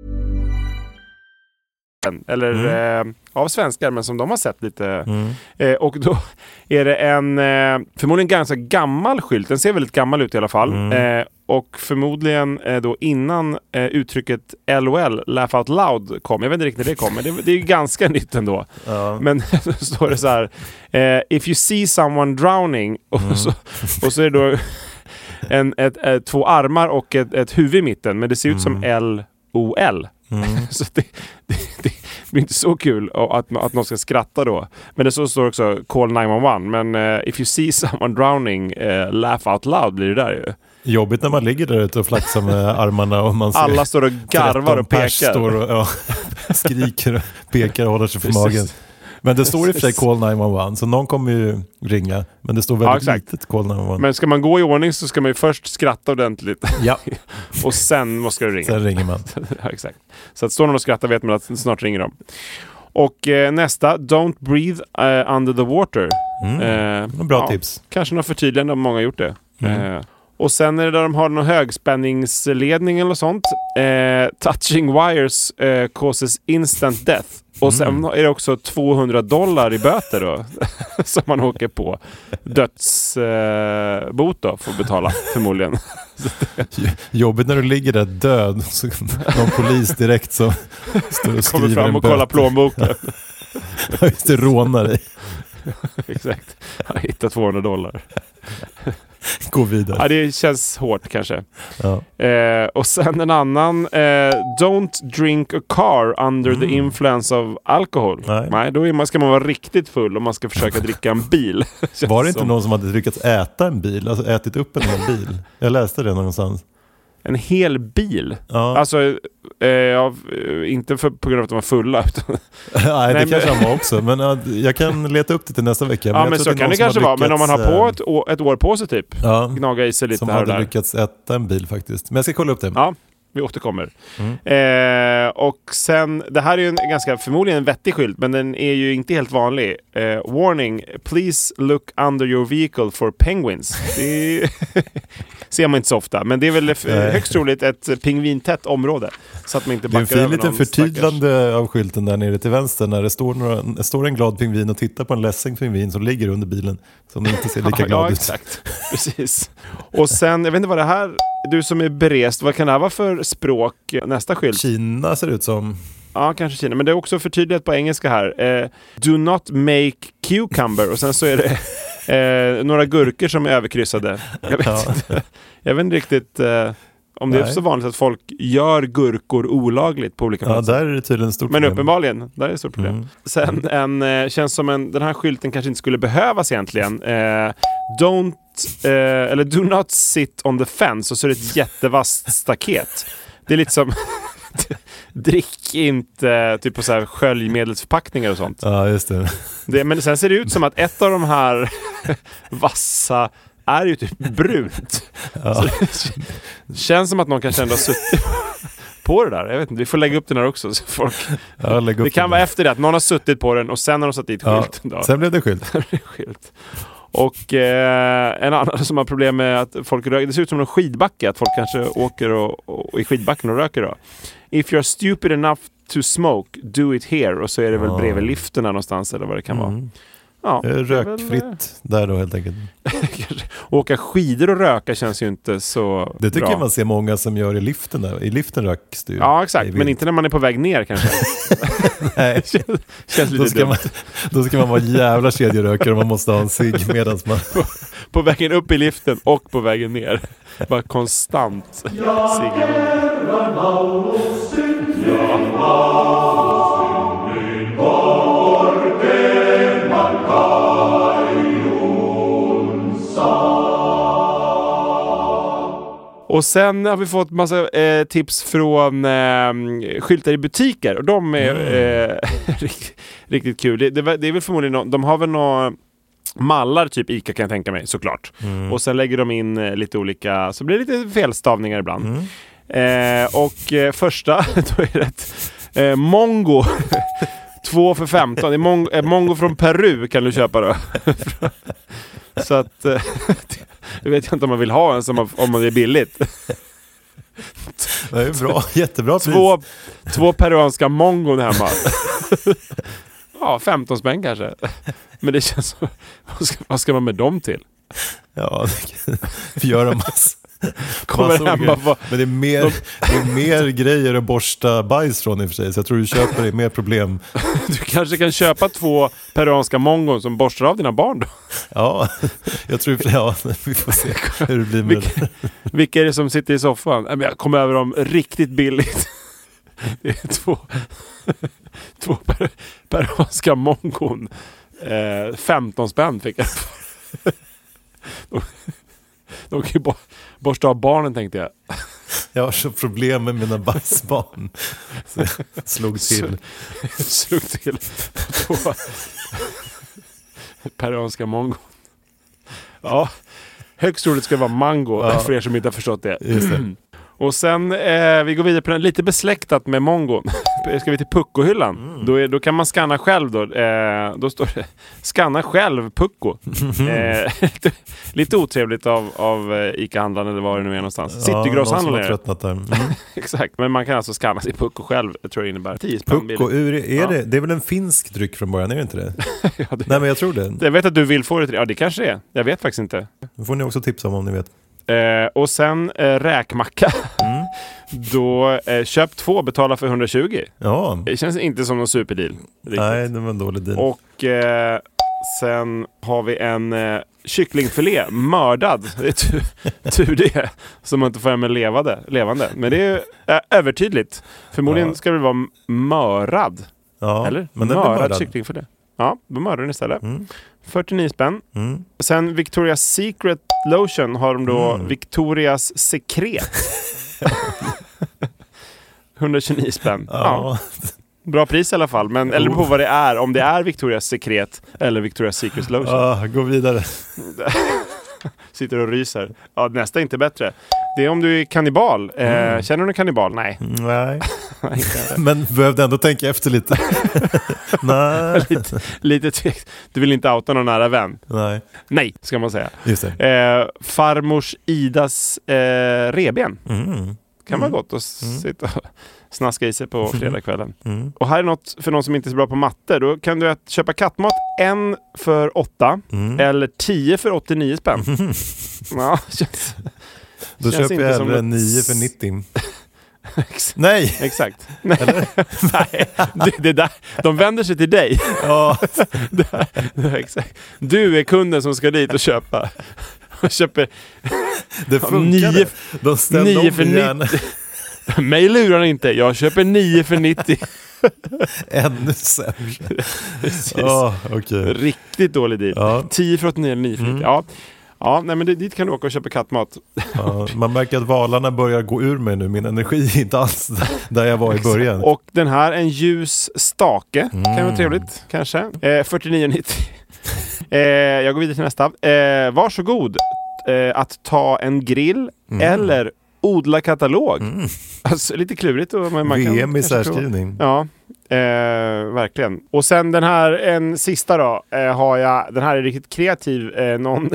Eller mm. eh, av svenskar, men som de har sett lite. Mm. Eh, och då är det en eh, förmodligen ganska gammal skylt. Den ser väldigt gammal ut i alla fall. Mm. Eh, och förmodligen eh, då innan eh, uttrycket L O L, laugh out loud, kom. Jag vet inte riktigt när det kom, men det, det är ganska nytt ändå. Ja. Men så står det så här: eh, if you see someone drowning, och, mm. så, och så är det då en, ett, ett, två armar och ett, ett huvud i mitten, men det ser ut mm. som L O L. Mm. Så det, det, det blir inte så kul att, att någon ska skratta då. Men det så står också call nine one one. Men uh, if you see someone drowning, uh, laugh out loud blir det där ju. Jobbigt när man ligger där ute och flaxar med armarna och man ser alla står och garvar och pekar. Står och, ja, skriker och pekar och håller sig för magen. Men det står i och för sig call nine one one, så någon kommer ju ringa. Men det står väldigt ja, litet call nine one one. Men ska man gå i ordning så ska man ju först skratta ordentligt. Ja. Och sen måste det ringa. Sen ringer man. Ja, exakt. Så att står någon och skrattar vet man att snart ringer de. Och eh, nästa, don't breathe uh, under the water. Mm. Eh, Bra ja, tips. Kanske något förtydligande om många har gjort det. Mm. Eh, och sen är det där de har någon högspänningsledning eller sånt. Eh, touching wires eh, causes instant death. Och sen mm. är det också tvåhundra dollar i böter då. Som man åker på. Dödsbot eh, då får betala förmodligen. Jobbigt när du ligger där död. Så någon polis direkt som står och skriver kommer fram och kollar plånboken. Just det, rånar dig. Exakt. Jag hittar tvåhundra dollar. Gå vidare. Ja, det känns hårt kanske. Ja. Eh, och sen en annan. Eh, don't drink a car under mm. the influence of alcohol. Nej, Nej då är man, ska man vara riktigt full om man ska försöka dricka en bil. Var det inte som... någon som hade lyckats äta en bil? Alltså ätit upp en hel bil? Jag läste det någonstans. En hel bil? Ja. Alltså, eh, ja, inte för, på grund av att de var fulla. Utan... Nej, det Nej, kanske men... han var också. Men uh, jag kan leta upp det till nästa vecka. Men ja, men så kan det kanske vara. Men om man har på ett, å, ett år på sig typ. Ja, gnaga i sig lite som här och där. Som hade lyckats äta en bil faktiskt. Men jag ska kolla upp det. Ja, vi återkommer. Mm. Eh, och sen, det här är ju en ganska förmodligen en vettig skylt, men den är ju inte helt vanlig. Eh, warning, please look under your vehicle for penguins. Det ser man inte så ofta, men det är väl f- högst troligt ett pingvintätt område. Så att man inte backar över någon. Det är en lite förtydligande av skylten där nere till vänster när det står, några, det står en glad pingvin och tittar på en ledsen pingvin som ligger under bilen som inte ser lika ja, glad ja, ut. Exakt. Precis. Och sen, jag vet inte vad det här, du som är berest, vad kan det här vara för språk? Nästa skylt. Kina ser det ut som. Ja, kanske Kina. Men det är också förtydligat på engelska här. Eh, do not make cucumber. Och sen så är det eh, några gurkor som är överkryssade. Jag vet, ja. inte, jag vet inte riktigt eh, om det Nej. är så vanligt att folk gör gurkor olagligt på olika platser. Ja, där är det tydligen ett stort Men problem. uppenbarligen, där är det ett stort problem. Mm. Sen en, eh, känns som en, den här skylten kanske inte skulle behövas egentligen. Eh, don't Eh, eller do not sit on the fence, och så är det ett jättevast staket. Det är lite som drick inte typ på så här sköljmedelsförpackningar och sånt. Ja, just det. det. Men sen ser det ut som att ett av de här vassa är ju typ brunt. Ja. Så det känns som att någon kanske ändå har suttit på det där. Jag vet inte, vi får lägga upp den här också. Så folk... ja, lägg upp det kan den. vara efter det att någon har suttit på den och sen har de satt dit skylten. Ja, sen blev det skylt. skylt. Och eh, en annan som har problem med att folk röker. Det ser ut som en skidbacke. Att folk kanske åker och, och, i skidbacken och röker då. If you're stupid enough to smoke, do it here. Och så är det väl bredvid lifterna någonstans eller vad det kan mm. vara. Ja, rökfritt väl, där då helt enkelt. Åka skidor och röka känns ju inte så Det tycker bra. jag man ser många som gör i liften där. I liften röks det ju. Ja, exakt. Men inte när man är på väg ner kanske. Nej. känns, känns lite då, ska man, då ska man vara jävla kedjerökare och man måste ha en cigg medan man... på, på vägen upp i liften och på vägen ner. Bara konstant cigg. Och sen har vi fått massa eh, tips från eh, skyltar i butiker. Och de är mm. eh, riktigt, riktigt kul. Det, det, det är väl förmodligen no, de har väl några mallar typ Ica kan jag tänka mig såklart. Mm. Och sen lägger de in eh, lite olika, så blir det lite felstavningar ibland. Mm. Eh, och eh, första då är det ett eh, Mongo. Två för femton. Det är Mongo, eh, Mongo från Peru kan du köpa då. Så att eh, jag vet inte om man vill ha en som om man är billigt. Det är bra, jättebra pris. Två, två peruanska mongon hemma. Ja, femton spänn kanske. Men det känns så, vad ska, vad ska man med dem till? Ja, vi gör en massa. Kommer hem och bara, men det är, mer, de... det är mer grejer att borsta bajs från i och för sig. Så jag tror du köper det mer problem. Du kanske kan köpa två peruanska mongon som borstar av dina barn då. Ja, jag tror ja, vi får se hur det blir med vilka, det. Vilka är det som sitter i soffan? Jag kom över dem riktigt billigt. Det är två, två per, peruanska mongon. Eh, femton spänn fick jag. De, de kan ju bo, borsta av barnen tänkte jag. Jag har så problem med mina bajsbarn. Så jag slog till. Slog till på peruanska mongo. Ja, högst troligt ska det vara mango, ja. För er som inte har förstått det. Just det. Och sen, eh, vi går vidare på den lite besläktat med mongon. Ska vi till puckohyllan. Mm. Då, är, då kan man scanna själv då. Eh, då står det, scanna själv pucko. Eh, lite, lite otrevligt av, av Ica-handlaren eller var det nu är någonstans. Ja, Citygrosshandlaren är tröttnat där. Mm. Exakt, men man kan alltså scanna sig pucko själv. Jag tror det innebär tio spänn. Pucko, är det, är ja. det, det är väl en finsk dryck från början, är det inte det? Ja, det Nej, men jag tror det. Jag vet att du vill få det till. Ja, det kanske är. Jag vet faktiskt inte. Det får ni också tipsa om om ni vet. Eh, och sen eh, räkmacka. Mm. Då eh, köp två, betala för hundratjugo. Ja. Det känns inte som någon superdeal. Riktigt. Nej, det var en dålig deal. Och eh, sen har vi en eh, kycklingfilé mördad. Det är tur, tur det. Som man inte får med levande, levande. Men det är eh, övertydligt. Förmodligen ja. Ska det vara mörad. Ja, eller? Men mörad, mörad kycklingfilé. Ja, då mördar den istället. Mm. fyrtionio spänn. Mm. Sen Victoria's Secret Lotion har de då mm. Victoria's Secret. hundratjugonio spänn. Ja. Ja. Bra pris i alla fall. Men, eller på vad det är. Om det är Victoria's Secret eller Victoria's Secret Lotion. Ja, gå vidare. Sitter och ryser. Ja, nästa är inte bättre. Det är om du är kannibal. Mm. Eh, känner du en kannibal? Nej. Nej. Men behövde ändå tänka efter lite. Nej. lite, lite tvekt. Du vill inte outa någon nära vän? Nej. Nej, ska man säga. Just det. Eh, farmors Idas eh, reben. Mm. Kan vara mm. gott att mm. sitta och snaska i sig på fredagskvällen. Mm. Och här är något för någon som inte är så bra på matte. Då kan du köpa kattmat en för åtta mm. eller tio för åttionio spänn. Mm. Ja, känns, då känns köper jag hellre ett... nio för nittio. Nej! Exakt. Nej, det, det där, de vänder sig till dig. Ja. det, det, exakt. Du är kunden som ska dit och köpa. Och köper det funkar. Nio, de ställer nio för nittio. Mig lurar inte. Jag köper nio för nittio. Ännu sämre. Oh, okay. Riktigt dålig deal. Ja. tio för åttionio eller nio för nittio. Mm. Ja. Ja, nej, men dit kan du åka och köpa kattmat. Ja, man märker att valarna börjar gå ur mig nu. Min energi är inte alls där jag var i början. Och den här, en ljus stake. Mm. Kan vara trevligt, kanske. Eh, fyrtionio nittio. eh, jag går vidare till nästa. Eh, varsågod eh, att ta en grill mm. eller odla katalog. Mm. Alltså, lite klurigt. Och man V M kan, i särskrivning. Ja, eh, verkligen. Och sen den här, en sista då, eh, har jag, den här är riktigt kreativ. Eh, någon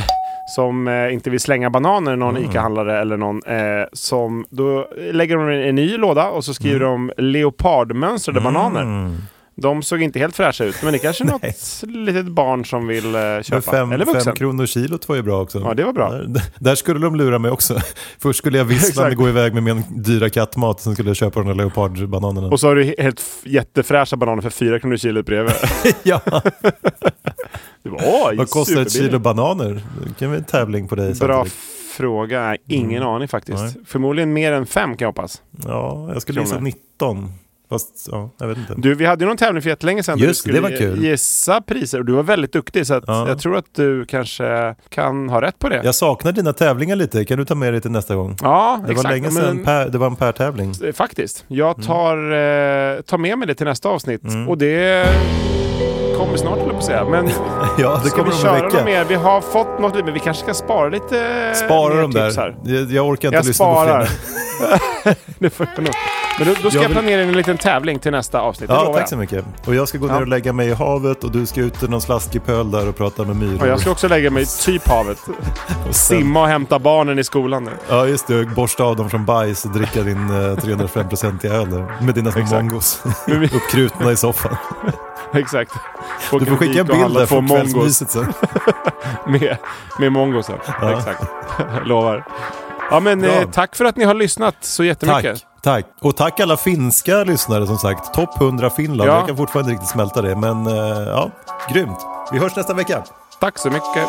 som eh, inte vill slänga bananer, någon mm. ICA-handlare eller någon eh, som då lägger de en, en ny låda och så skriver mm. de leopardmönstrade mm. bananer. De såg inte helt fräscha ut, men det är kanske något litet barn som vill uh, köpa. Fem, eller vuxen. Fem kronor kilot var ju bra också. Ja, det var bra. Där, där skulle de lura mig också. Först skulle jag visslande gå iväg med min dyra kattmat, sen skulle jag köpa de där leopardbananerna. Och så har du helt jättefräscha bananer för fyra kronor kilot bredvid. Ja. Det var, vad kostar ett kilo bananer? Det kan vi en tävling på dig. Bra fråga. Ingen mm. aning faktiskt. Nej. Förmodligen mer än fem kan jag hoppas. Ja, jag skulle gissa nitton. Fast, ja, jag vet inte. Du, vi hade ju någon tävling för jättelänge sedan. Just det, det var kul. Gissa priser och du var väldigt duktig så att ja. jag tror att du kanske kan ha rätt på det. Jag saknar dina tävlingar lite. Kan du ta med dig till nästa gång? Ja, det exakt. var länge sedan Men, per, det var en per-tävling. Faktiskt. Jag tar, mm. eh, tar med mig det till nästa avsnitt och det kommer snart, höll på att säga. Men ja, det ska kommer vi köra något mer? Vi har fått något, men vi kanske ska spara lite Spara mer dem där. Här. Jag, jag orkar inte jag lyssna sparar. på film. Det får jag nog. Men då, då ska jag, jag planera en liten tävling till nästa avsnitt. Ja, tack så mycket. Och jag ska gå ner ja. och lägga mig i havet och du ska ut i någon slaskig pöl där och prata med myror. Och jag ska också lägga mig i typ havet. och sen... Simma och hämta barnen i skolan nu. Ja, just det. Borsta av dem från bajs och dricka din uh, trehundrafem procent i öl med dina små mongos. Uppkrutna i soffan. Exakt. Och du får skicka en bild där från kvällsmyset sen. med, med mongosen. Ja. Exakt. Lovar. Ja, men eh, tack för att ni har lyssnat så jättemycket. Tack. Tack. Och tack alla finska lyssnare som sagt. Topp hundra Finland. Ja. Jag kan fortfarande inte riktigt smälta det. Men uh, ja, grymt. Vi hörs nästa vecka. Tack så mycket.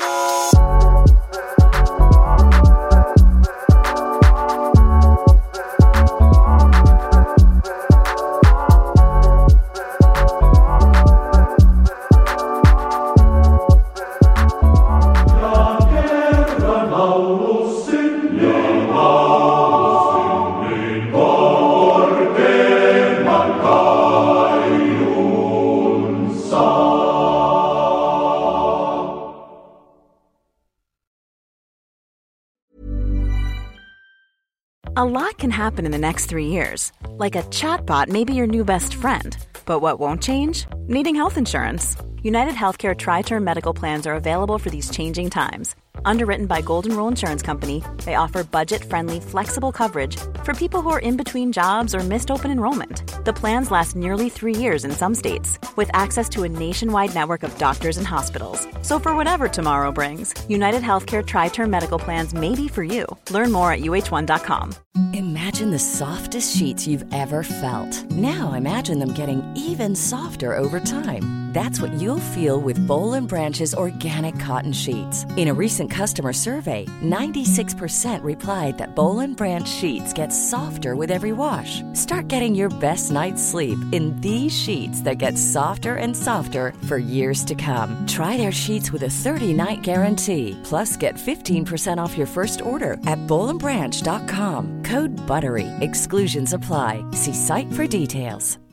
A lot can happen in the next three years. Like a chatbot may be your new best friend. But what won't change? Needing health insurance. United Healthcare Tri-Term Medical Plans are available for these changing times. Underwritten by Golden Rule Insurance Company, they offer budget-friendly, flexible coverage for people who are in between jobs or missed open enrollment. The plans last nearly three years in some states, with access to a nationwide network of doctors and hospitals. So for whatever tomorrow brings, United Healthcare Tri-Term Medical Plans may be for you. Learn more at U H one dot com. Imagine the softest sheets you've ever felt. Now imagine them getting even softer over time. That's what you'll feel with Boll and Branch's organic cotton sheets. In a recent customer survey, ninety-six percent replied that Boll and Branch sheets get softer with every wash. Start getting your best night's sleep in these sheets that get softer and softer for years to come. Try their sheets with a thirty-night guarantee. Plus, get fifteen percent off your first order at boll and branch dot com. Code BUTTERY. Exclusions apply. See site for details.